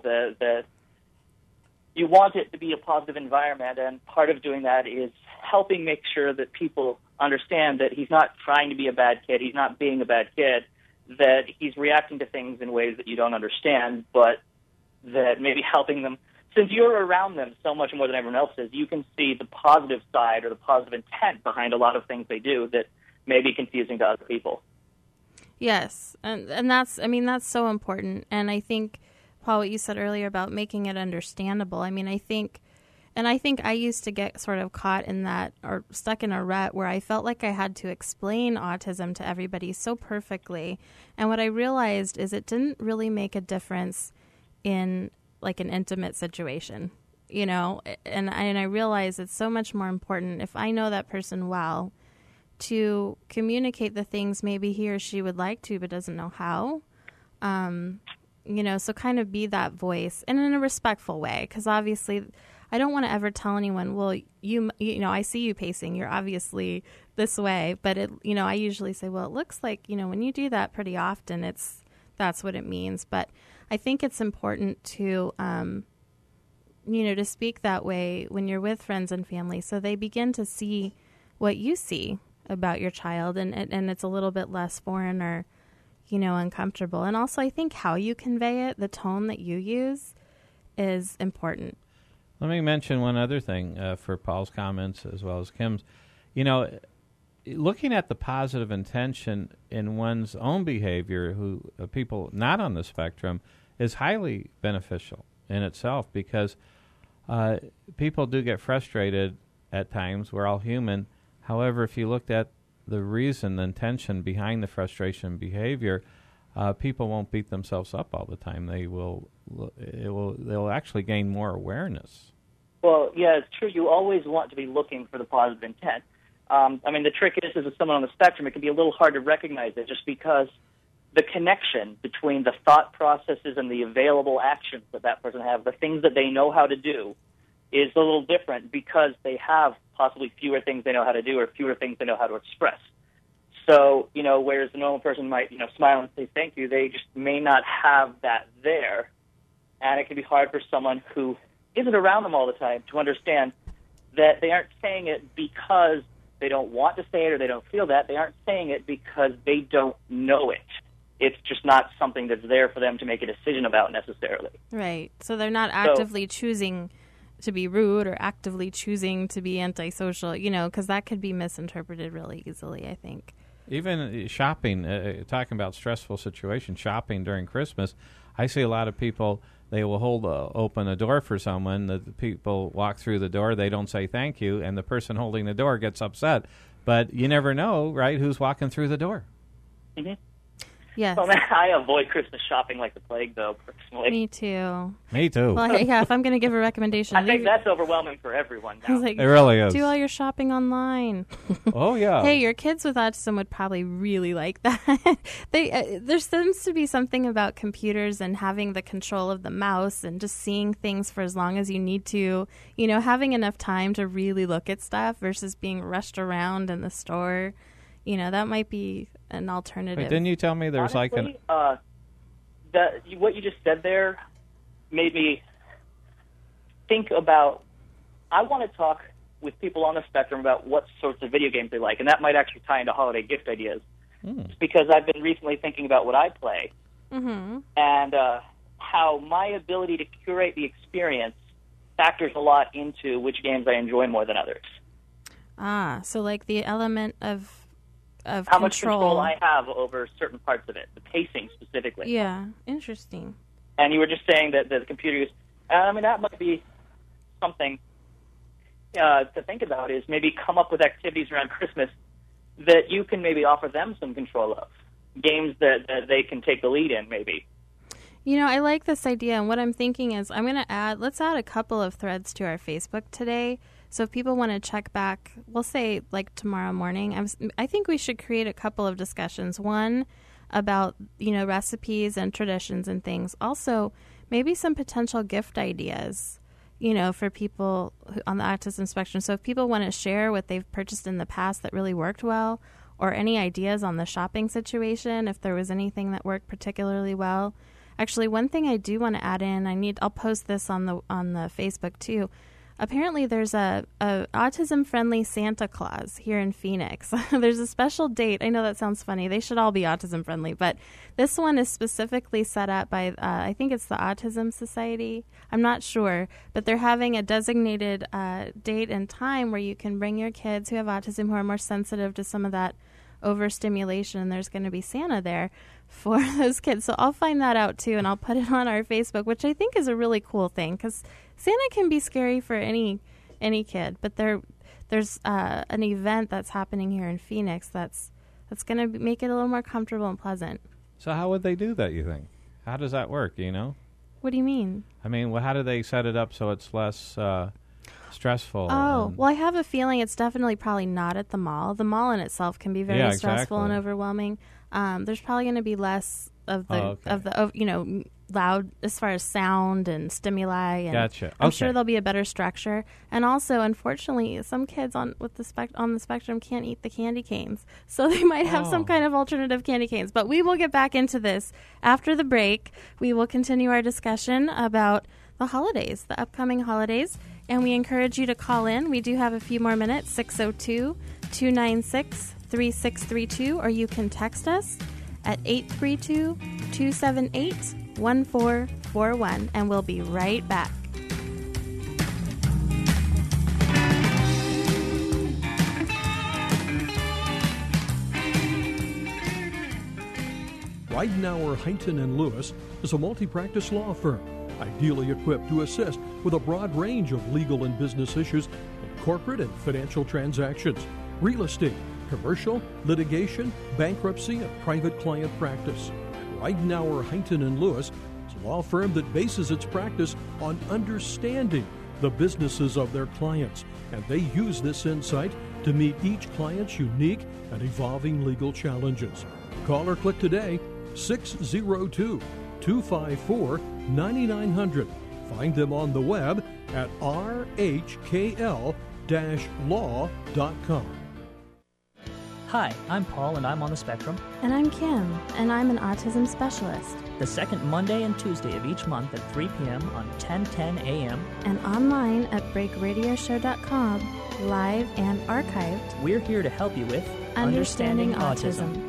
You want it to be a positive environment, and part of doing that is helping make sure that people understand that he's not trying to be a bad kid, he's not being a bad kid, that he's reacting to things in ways that you don't understand, but that maybe helping them, since you're around them so much more than everyone else is, you can see the positive side or the positive intent behind a lot of things they do that may be confusing to other people. Yes, and that's so important. And I think, Paul, what you said earlier about making it understandable, I think I used to get sort of caught in that, or stuck in a rut where I felt like I had to explain autism to everybody so perfectly. And what I realized is it didn't really make a difference in like an intimate situation, and I realized it's so much more important if I know that person well to communicate the things maybe he or she would like to but doesn't know how. So kind of be that voice, and in a respectful way, because obviously I don't want to ever tell anyone, well, you I see you pacing, you're obviously this way, but I usually say, well, it looks like, when you do that pretty often, that's what it means. But I think it's important to, to speak that way when you're with friends and family, so they begin to see what you see about your child, and it's a little bit less foreign or, uncomfortable. And also, I think how you convey it, the tone that you use, is important. Let me mention one other thing for Paul's comments as well as Kim's. Looking at the positive intention in one's own behavior, who people not on the spectrum, is highly beneficial in itself, because people do get frustrated at times. We're all human. However, if you looked at the reason, the intention behind the frustration behavior, people won't beat themselves up all the time. They'll actually gain more awareness. Well, yeah, it's true. You always want to be looking for the positive intent. The trick is with someone on the spectrum, it can be a little hard to recognize it, just because the connection between the thought processes and the available actions that person have, the things that they know how to do, is a little different, because they have possibly fewer things they know how to do or fewer things they know how to express. So, whereas a normal person might, smile and say thank you, they just may not have that there. And it can be hard for someone who isn't around them all the time to understand that they aren't saying it because they don't want to say it or they don't feel that. They aren't saying it because they don't know it. It's just not something that's there for them to make a decision about necessarily. Right. So they're not actively choosing to be rude or actively choosing to be antisocial, because that could be misinterpreted really easily, I think. Even shopping, talking about stressful situations, shopping during Christmas, I see a lot of people, they will open a door for someone, the people walk through the door, they don't say thank you, and the person holding the door gets upset. But you never know, right, who's walking through the door. Mm-hmm. Yes. Well, I avoid Christmas shopping like the plague, though, personally. Me too. Well, yeah, if I'm going to give a recommendation. I think that's overwhelming for everyone now. It really is. Do all your shopping online. Oh, yeah. Hey, your kids with autism would probably really like that. There seems to be something about computers and having the control of the mouse and just seeing things for as long as you need to, having enough time to really look at stuff versus being rushed around in the store. That might be an alternative. Wait, didn't you tell me there's honestly, what you just said there made me think about, I want to talk with people on the spectrum about what sorts of video games they like, and that might actually tie into holiday gift ideas. Because I've been recently thinking about what I play, and how my ability to curate the experience factors a lot into which games I enjoy more than others. So like the element of of how much control I have over certain parts of it, the pacing specifically. Yeah, interesting. And you were just saying that the computers, I mean, that might be something to think about, is maybe come up with activities around Christmas that you can maybe offer them some control of, games that they can take the lead in maybe. You know, I like this idea, and what I'm thinking is let's add a couple of threads to our Facebook today. So if people want to check back, we'll say like tomorrow morning, I think we should create a couple of discussions. One about, recipes and traditions and things. Also, maybe some potential gift ideas, for people on the autism spectrum. So if people want to share what they've purchased in the past that really worked well, or any ideas on the shopping situation, if there was anything that worked particularly well. Actually, one thing I do want to add in, I'll post this on the Facebook too. Apparently, there's a autism-friendly Santa Claus here in Phoenix. There's a special date. I know that sounds funny. They should all be autism-friendly, but this one is specifically set up by, I think it's the Autism Society. I'm not sure, but they're having a designated date and time where you can bring your kids who have autism, who are more sensitive to some of that overstimulation, and there's going to be Santa there for those kids. So I'll find that out too, and I'll put it on our Facebook, which I think is a really cool thing, because Santa can be scary for any kid, but there's an event that's happening here in Phoenix that's going to make it a little more comfortable and pleasant. So how would they do that, you think? How does that work, What do you mean? I mean, how do they set it up so it's less stressful? Well, I have a feeling it's definitely probably not at the mall. The mall in itself can be very stressful and overwhelming. There's probably going to be less of the loud as far as sound and stimuli. And gotcha. I'm sure there'll be a better structure. And also, unfortunately, some kids on the spectrum can't eat the candy canes, so they might have some kind of alternative candy canes. But we will get back into this after the break. We will continue our discussion about the holidays, the upcoming holidays. And we encourage you to call in. We do have a few more minutes, 602-296-3632, or you can text us at 832-278-1441, and we'll be right back. Ridenour, Huntington & Lewis is a multi-practice law firm, ideally equipped to assist with a broad range of legal and business issues in corporate and financial transactions, real estate, commercial, litigation, bankruptcy, and private client practice. Ridenour, Huntington & Lewis is a law firm that bases its practice on understanding the businesses of their clients, and they use this insight to meet each client's unique and evolving legal challenges. Call or click today, 602-254-9900. Find them on the web at rhkl-law.com. Hi, I'm Paul, and I'm on the spectrum. And I'm Kim, and I'm an autism specialist. The second Monday and Tuesday of each month at 3 p.m. on 1010 a.m. And online at breakradioshow.com, live and archived. We're here to help you with Understanding Autism.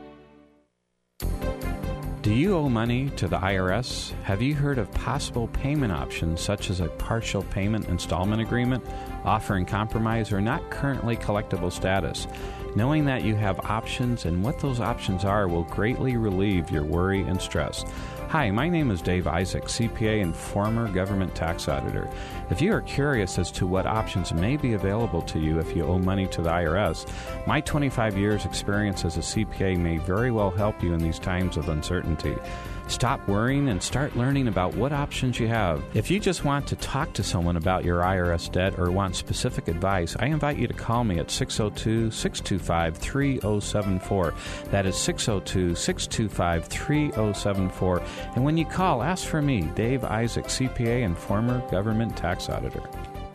Do you owe money to the IRS? Have you heard of possible payment options such as a partial payment installment agreement, offering compromise or not currently collectible status? Knowing that you have options and what those options are will greatly relieve your worry and stress. Hi, my name is Dave Isaac, CPA and former government tax auditor. If you are curious as to what options may be available to you if you owe money to the IRS, my 25 years experience as a CPA may very well help you in these times of uncertainty. Stop worrying and start learning about what options you have. If you just want to talk to someone about your IRS debt or want specific advice, I invite you to call me at 602-625-3074. That is 602-625-3074. And when you call, ask for me, Dave Isaac, CPA and former government tax auditor.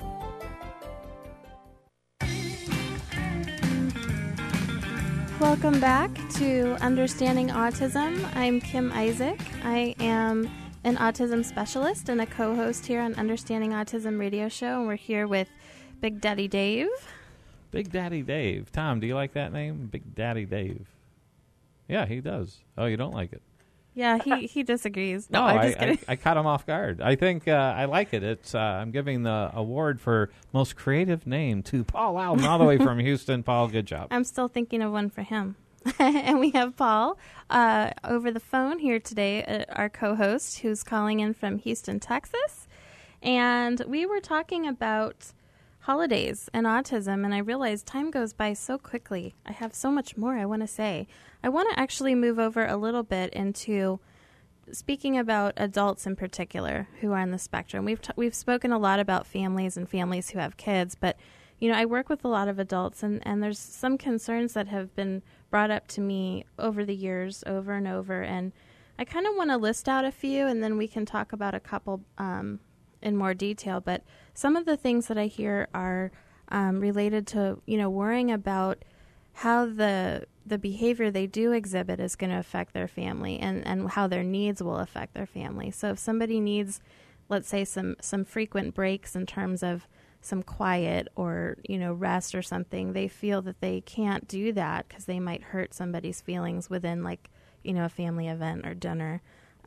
Welcome back to Understanding Autism. I'm Kim Isaac. I am an autism specialist and a co-host here on Understanding Autism radio show, and we're here with Big Daddy Dave. Big Daddy Dave. Tom, do you like that name? Big Daddy Dave. Yeah, he does. Oh, you don't like it? Yeah, he disagrees. No, I'm just kidding. I caught him off guard. I think I like it. It's I'm giving the award for most creative name to Paul Allen, all the way from Houston. Paul, good job. I'm still thinking of one for him. And we have Paul over the phone here today, our co-host, who's calling in from Houston, Texas. And we were talking about holidays and autism, and I realized time goes by so quickly. I have so much more I want to say. I want to actually move over a little bit into speaking about adults in particular who are on the spectrum. We've spoken a lot about families and families who have kids, but I work with a lot of adults, and there's some concerns that have been brought up to me over the years, over and over, and I kind of want to list out a few, and then we can talk about a couple in more detail. But some of the things that I hear are related to, worrying about how the behavior they do exhibit is going to affect their family, and how their needs will affect their family. So if somebody needs, let's say, some frequent breaks in terms of some quiet or, rest or something, they feel that they can't do that because they might hurt somebody's feelings within, like, a family event or dinner.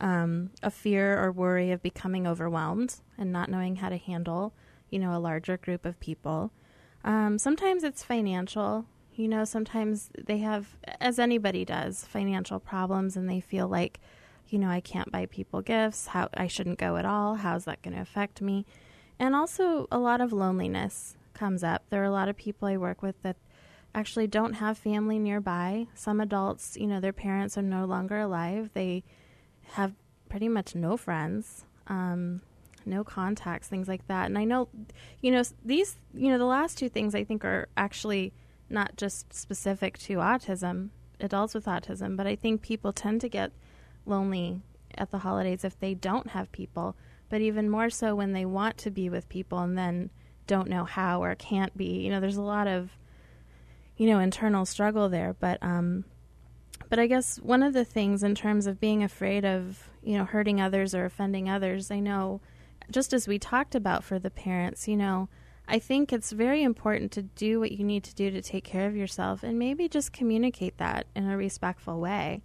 A fear or worry of becoming overwhelmed and not knowing how to handle, a larger group of people. Sometimes it's financial. Sometimes they have, as anybody does, financial problems, and they feel like, I can't buy people gifts. I shouldn't go at all. How's that going to affect me? And also a lot of loneliness comes up. There are a lot of people I work with that actually don't have family nearby. Some adults, their parents are no longer alive. They have pretty much no friends, no contacts, things like that. And I know, these, the last two things I think are actually not just specific to autism, adults with autism, but I think people tend to get lonely at the holidays if they don't have people. But even more so when they want to be with people and then don't know how or can't be. There's a lot of, internal struggle there. But I guess one of the things in terms of being afraid of, hurting others or offending others, I know, just as we talked about for the parents, I think it's very important to do what you need to do to take care of yourself, and maybe just communicate that in a respectful way.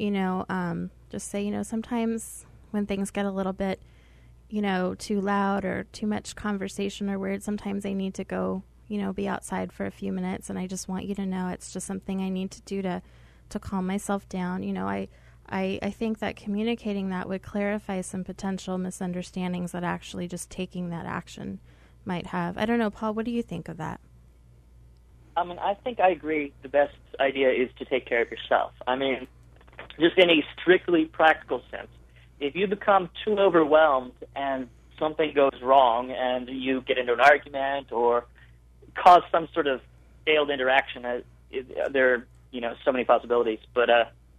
Just say, sometimes when things get a little bit too loud or too much conversation or weird, sometimes I need to go, be outside for a few minutes, and I just want you to know it's just something I need to do to calm myself down. I think that communicating that would clarify some potential misunderstandings that actually just taking that action might have. I don't know, Paul, what do you think of that? I think I agree. The best idea is to take care of yourself. Just in a strictly practical sense. If you become too overwhelmed and something goes wrong and you get into an argument or cause some sort of failed interaction, there are, so many possibilities, but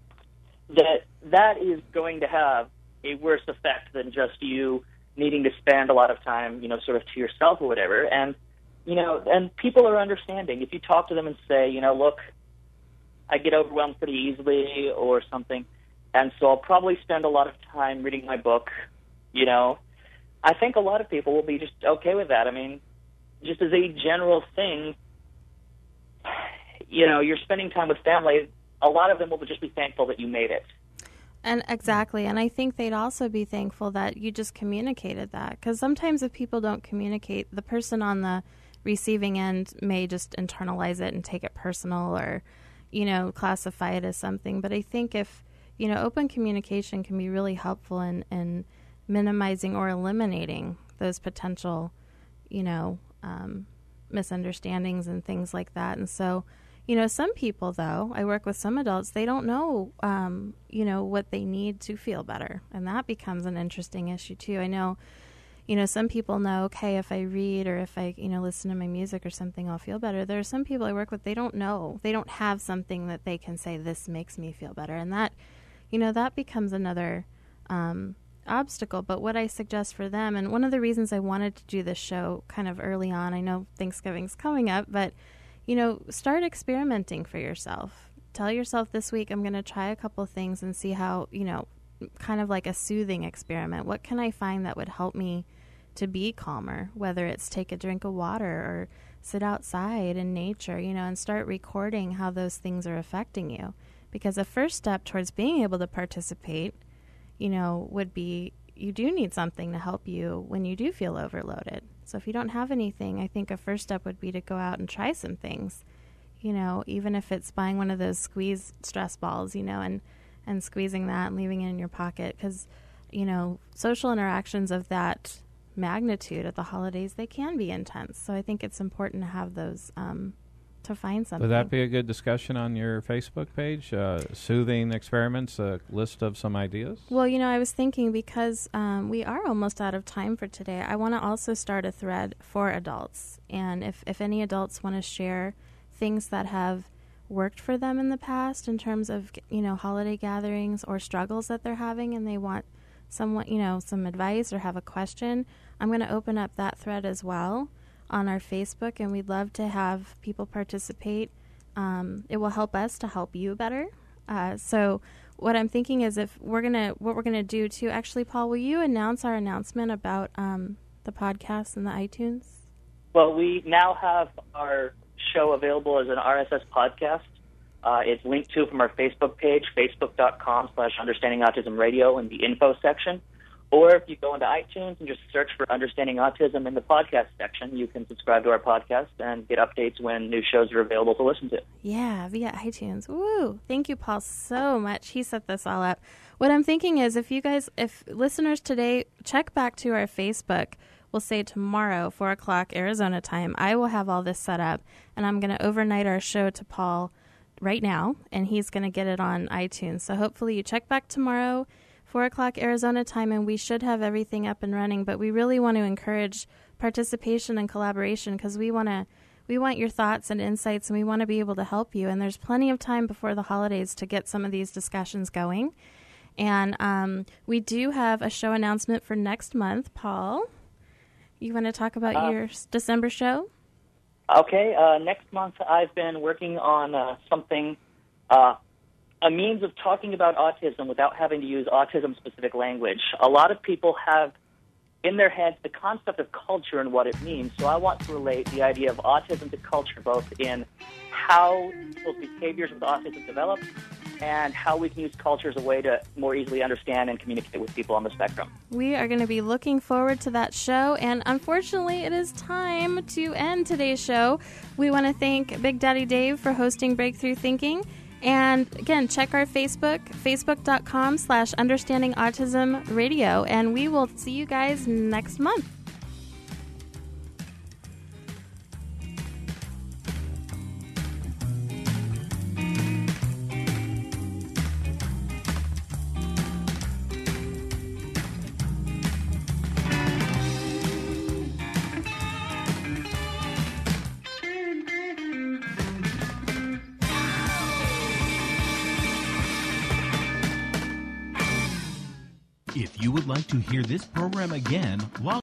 that is going to have a worse effect than just you needing to spend a lot of time, sort of to yourself or whatever. And, and people are understanding. If you talk to them and say, look, I get overwhelmed pretty easily or something, and so I'll probably spend a lot of time reading my book, I think a lot of people will be just okay with that. Just as a general thing, you're spending time with family, a lot of them will just be thankful that you made it. And exactly. And I think they'd also be thankful that you just communicated that. Because sometimes if people don't communicate, the person on the receiving end may just internalize it and take it personal or, classify it as something. But I think if, open communication can be really helpful in minimizing or eliminating those potential, misunderstandings and things like that. And so, some people, though, I work with some adults, they don't know, what they need to feel better. And that becomes an interesting issue, too. I know, some people know, okay, if I read or if I, listen to my music or something, I'll feel better. There are some people I work with, they don't know. They don't have something that they can say, this makes me feel better. And that, that becomes another obstacle. But what I suggest for them, and one of the reasons I wanted to do this show kind of early on, I know Thanksgiving's coming up, but start experimenting for yourself. Tell yourself this week, I'm going to try a couple things and see how, kind of like a soothing experiment. What can I find that would help me to be calmer? Whether it's take a drink of water or sit outside in nature, and start recording how those things are affecting you. Because the first step towards being able to participate would be you do need something to help you when you do feel overloaded. So if you don't have anything, I think a first step would be to go out and try some things, even if it's buying one of those squeeze stress balls, and squeezing that and leaving it in your pocket. Because, social interactions of that magnitude at the holidays, they can be intense. So I think it's important to have those to find something. Would that be a good discussion on your Facebook page? Soothing experiments, a list of some ideas? Well, I was thinking because we are almost out of time for today, I want to also start a thread for adults. And if any adults want to share things that have worked for them in the past in terms of, holiday gatherings or struggles that they're having, and they want someone, some advice or have a question, I'm going to open up that thread as well on our Facebook, and we'd love to have people participate. It will help us to help you better. So what I'm thinking is what we're gonna do too. Actually, Paul, will you announce our announcement about the podcast and the iTunes? Well, we now have our show available as an RSS podcast. It's linked to from our Facebook page, facebook.com/understandingautismradio in the info section. Or if you go into iTunes and just search for Understanding Autism in the podcast section, you can subscribe to our podcast and get updates when new shows are available to listen to. Yeah, via iTunes. Woo! Thank you, Paul, so much. He set this all up. What I'm thinking is if listeners today check back to our Facebook, we'll say tomorrow, 4 o'clock Arizona time, I will have all this set up, and I'm going to overnight our show to Paul right now, and he's going to get it on iTunes. So hopefully you check back tomorrow, 4 o'clock Arizona time, and we should have everything up and running. But we really want to encourage participation and collaboration because we want your thoughts and insights, and we want to be able to help you. And there's plenty of time before the holidays to get some of these discussions going. And we do have a show announcement for next month. Paul, you want to talk about your December show? Okay. Next month I've been working on something... a means of talking about autism without having to use autism-specific language. A lot of people have in their heads the concept of culture and what it means, so I want to relate the idea of autism to culture, both in how people's behaviors with autism develop and how we can use culture as a way to more easily understand and communicate with people on the spectrum. We are going to be looking forward to that show, and unfortunately it is time to end today's show. We want to thank Big Daddy Dave for hosting Breakthrough Thinking. And again, check our Facebook, facebook.com/understandingautismradio, and we will see you guys next month. If you would like to hear this program again, log